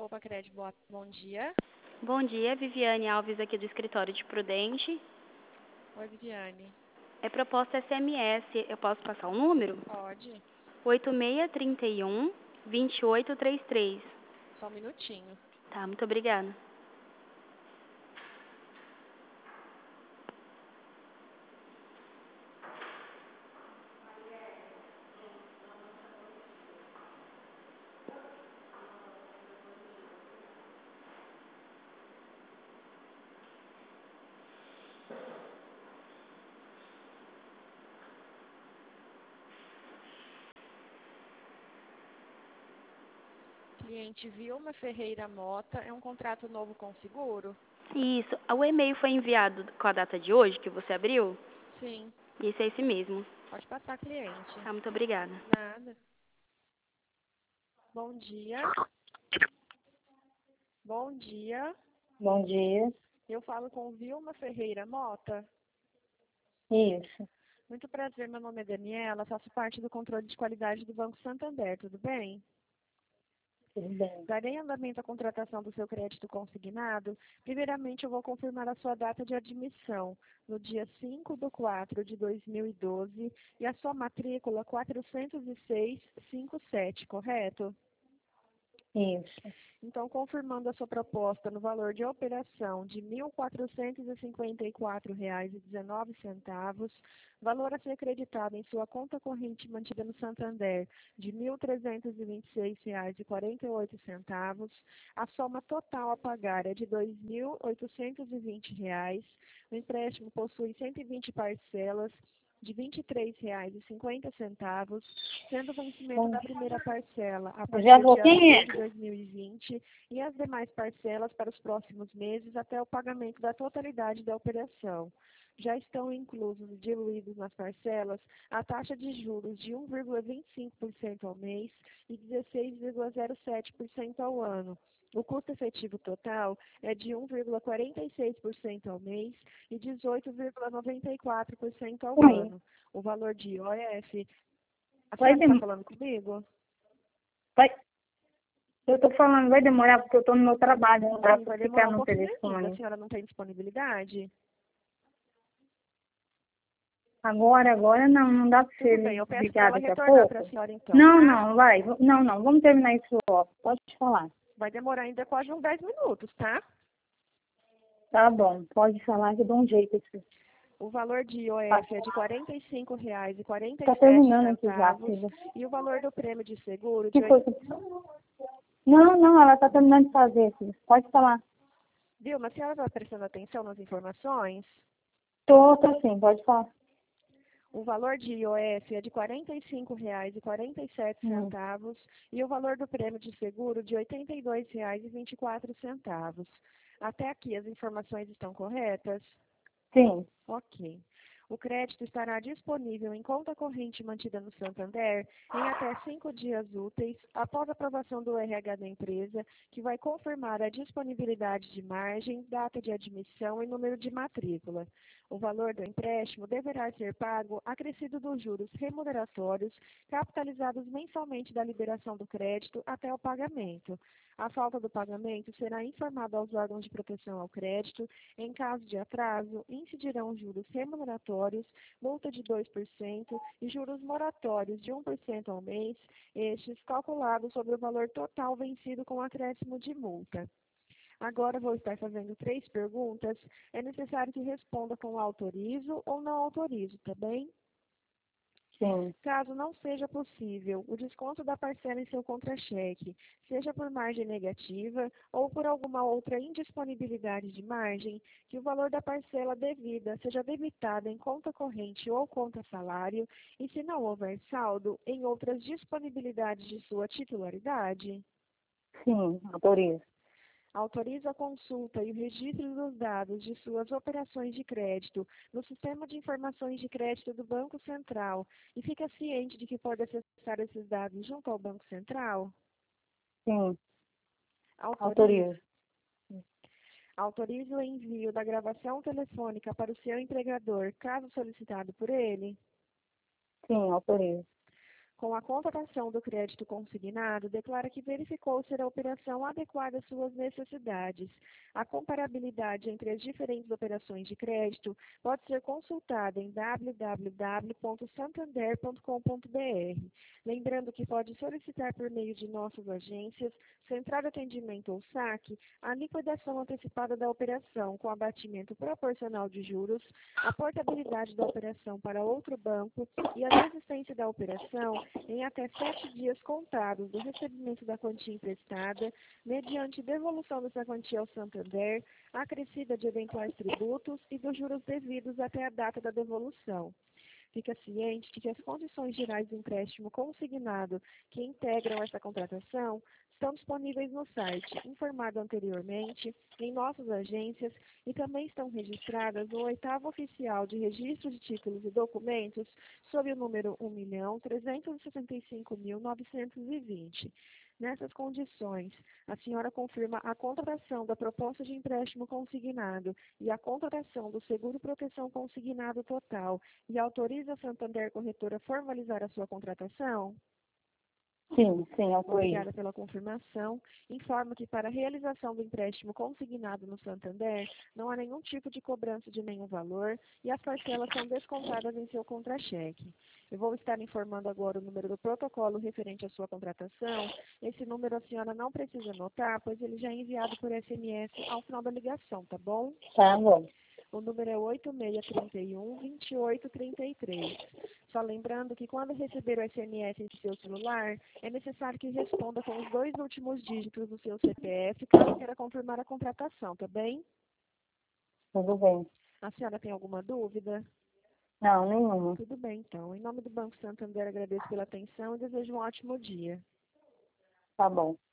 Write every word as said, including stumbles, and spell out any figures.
Poupa Crédito, boa, bom dia. Bom dia, Viviane Alves aqui do escritório de Prudente. Oi, Viviane. É proposta S M S, eu posso passar o número? Pode? oito seis três um, dois oito três três. Só um minutinho. Tá, muito obrigada. Cliente Vilma Ferreira Mota, é um contrato novo com seguro? Isso, o e-mail foi enviado com a data de hoje, que você abriu? Sim. Isso é esse mesmo. Pode passar, cliente. Tá, muito obrigada. Nada. Bom dia. Bom dia. Bom dia. Eu falo com Vilma Ferreira Mota. Isso, Muito prazer, meu nome é Daniela, faço parte do controle de qualidade do Banco Santander, tudo bem? tudo bem. Darei andamento à contratação do seu crédito consignado. Primeiramente, eu vou confirmar a sua data de admissão, no dia cinco de quatro de dois mil e doze, e a sua matrícula quatrocentos e seis cinquenta e sete, correto? Isso, Então, confirmando a sua proposta no valor de operação de mil quatrocentos e cinquenta e quatro reais e dezenove centavos, valor a ser acreditado em sua conta corrente mantida no Santander de mil trezentos e vinte e seis reais e quarenta e oito centavos, a soma total a pagar é de dois mil oitocentos e vinte reais, o empréstimo possui cento e vinte parcelas de vinte e três reais e cinquenta centavos, sendo o vencimento bom, da primeira parcela a já partir do vou, dia quem seis é? de dois mil e vinte e as demais parcelas para os próximos meses até o pagamento da totalidade da operação. Já estão inclusos e diluídos nas parcelas a taxa de juros de um vírgula vinte e cinco por cento ao mês e dezesseis vírgula zero sete por cento ao ano. O custo efetivo total é de um vírgula quarenta e seis por cento ao mês e dezoito vírgula noventa e quatro por cento ao Oi, ano. O valor de I O F... A vai, senhora está dem falando comigo? vai, eu tô falando, vai demorar porque eu tô no meu trabalho, não dá Sim, pra vai ficar demorar um no pouquinho ainda. A telefone. senhora não tem disponibilidade? Agora, agora não, não dá pra Tudo você bem, eu peço para ligar ela daqui a retornar para a pouco? senhora então, Não, tá? não, vai, não, não, vamos terminar isso logo, pode falar. Vai demorar ainda quase uns dez minutos, tá? Tá bom, pode falar que eu dou um jeito aqui. O valor de I O Tá, F é de quarenta e cinco reais e quarenta e tá sete terminando aqui já, centavos filha. e o valor do prêmio de seguro de Que oit... foi que... Não, não, ela tá terminando de fazer, filha. Pode falar. Vilma, a senhora está prestando atenção nas informações? Tô, tô sim, pode falar. O valor de I O F é de quarenta e cinco reais e quarenta e sete Hum, centavos e o valor do prêmio de seguro de oitenta e dois reais e vinte e quatro centavos. Até aqui as informações estão corretas? sim, Ok. O crédito estará disponível em conta corrente mantida no Santander em até cinco dias úteis após a aprovação do R H da empresa, que vai confirmar a disponibilidade de margem, data de admissão e número de matrícula. O valor do empréstimo deverá ser pago acrescido dos juros remuneratórios capitalizados mensalmente da liberação do crédito até o pagamento. A falta do pagamento será informada aos órgãos de proteção ao crédito. Em caso de atraso, incidirão juros remuneratórios, multa de dois por cento e juros moratórios de um por cento ao mês, estes calculados sobre o valor total vencido com acréscimo de multa. Agora vou estar fazendo três perguntas. É necessário que responda com autorizo ou não autorizo, tá bem? sim. Caso não seja possível o desconto da parcela em seu contra-cheque, seja por margem negativa ou por alguma outra indisponibilidade de margem, que o valor da parcela devida seja debitado em conta corrente ou conta salário e, se não houver saldo, em outras disponibilidades de sua titularidade. Sim, autorizo. Autoriza a consulta e o registro dos dados de suas operações de crédito no Sistema de Informações de Crédito do Banco Central e fica ciente de que pode acessar esses dados junto ao Banco Central? Sim, Autoriza. autorizo. Autoriza o envio da gravação telefônica para o seu empregador, caso solicitado por ele? Sim, autorizo. Com a contratação do crédito consignado, declara que verificou ser a operação adequada às suas necessidades. A comparabilidade entre as diferentes operações de crédito pode ser consultada em w w w ponto santander ponto com ponto b r. Lembrando que pode solicitar por meio de nossas agências, central de atendimento ou saque, a liquidação antecipada da operação com abatimento proporcional de juros, a portabilidade da operação para outro banco e a desistência da operação em até sete dias contados do recebimento da quantia emprestada, mediante devolução dessa quantia ao Santander, acrescida de eventuais tributos e dos juros devidos até a data da devolução. Fica ciente de que as condições gerais do empréstimo consignado que integram essa contratação estão disponíveis no site, informado anteriormente, em nossas agências e também estão registradas no oitavo oficial de registro de títulos e documentos sob o número um milhão trezentos e sessenta e cinco mil novecentos e vinte. Nessas condições, a senhora confirma a contratação da proposta de empréstimo consignado e a contratação do seguro proteção consignado total e autoriza a Santander Corretora a formalizar a sua contratação? Sim, sim, autorizo. Obrigada pela confirmação. Informo que para a realização do empréstimo consignado no Santander, não há nenhum tipo de cobrança de nenhum valor e as parcelas são descontadas em seu contra-cheque. Eu vou estar informando agora o número do protocolo referente à sua contratação. Esse número a senhora não precisa anotar, pois ele já é enviado por S M S ao final da ligação, tá bom? Tá bom. O número é oito seis três um, dois oito três três. Só lembrando que quando receber o S M S em seu celular, é necessário que responda com os dois últimos dígitos do seu C P F, caso queira confirmar a contratação, tá bem? Tudo bem. A senhora tem alguma dúvida? Não, nenhuma. Tudo bem, então. Em nome do Banco Santander, agradeço pela atenção e desejo um ótimo dia. Tá bom.